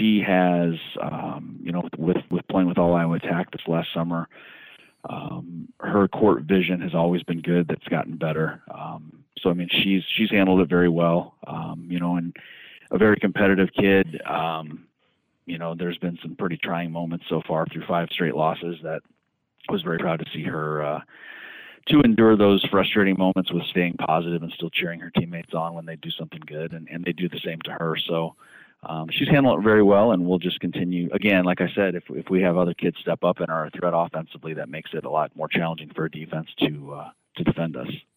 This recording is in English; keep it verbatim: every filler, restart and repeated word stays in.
she has, um, you know, with, with playing with All Iowa Attack this last summer, um, her court vision has always been good. That's gotten better. Um, so, I mean, she's, she's handled it very well, um, you know, and a very competitive kid. Um, you know, there's been some pretty trying moments so far through five straight losses that I was very proud to see her, uh, to endure those frustrating moments with staying positive and still cheering her teammates on when they do something good, and, and they do the same to her. So um, she's handled it very well, and we'll just continue. Again, like I said, if if we have other kids step up and are a threat offensively, that makes it a lot more challenging for a defense to uh, to defend us.